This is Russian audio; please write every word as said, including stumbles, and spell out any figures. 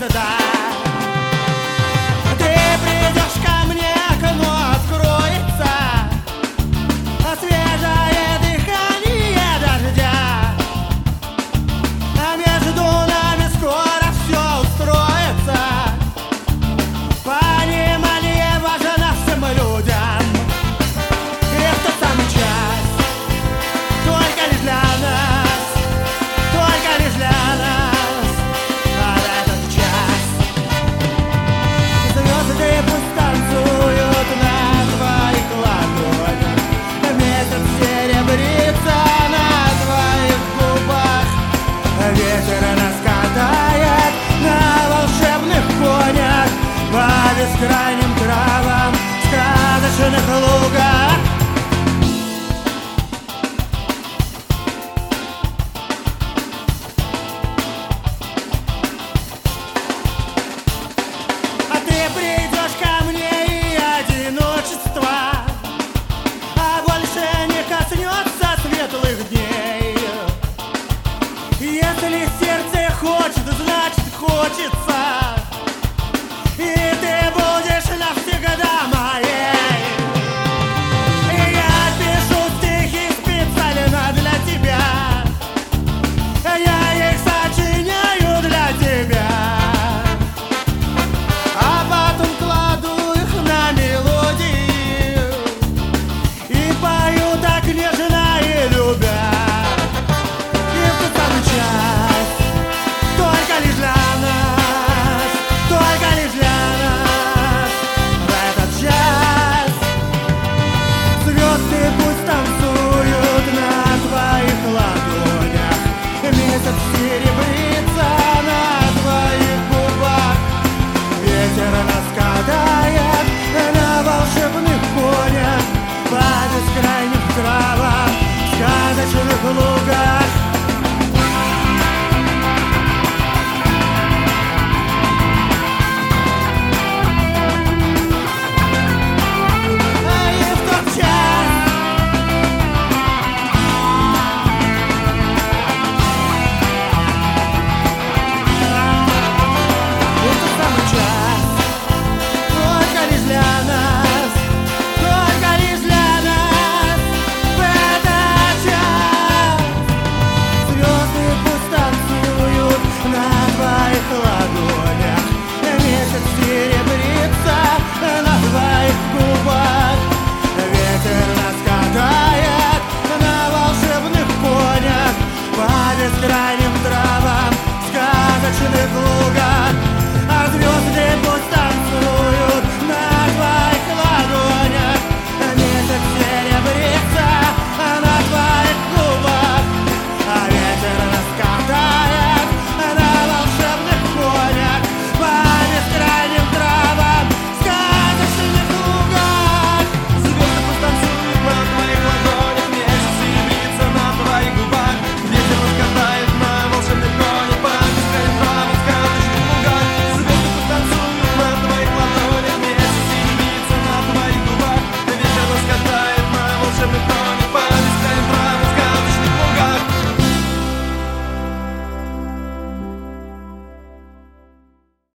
стыда. Ты придешь ко мне, окно откроется, а свежее дыхание дождя, а между нами скоро все устроится. Понимание важно всем людям, и в тот самый час, только лишь для нас, только лишь для нас, а в этот час звезды пусть танцуют на твоих ладонях, месяц серебрится на твоих губах, ветер нас катает на волшебных конях по бескрайним травам сказочных лугах. А ты придешь ко мне, и одиночество, а больше не коснется светлых дней. Если сердце хочет, значит хочет,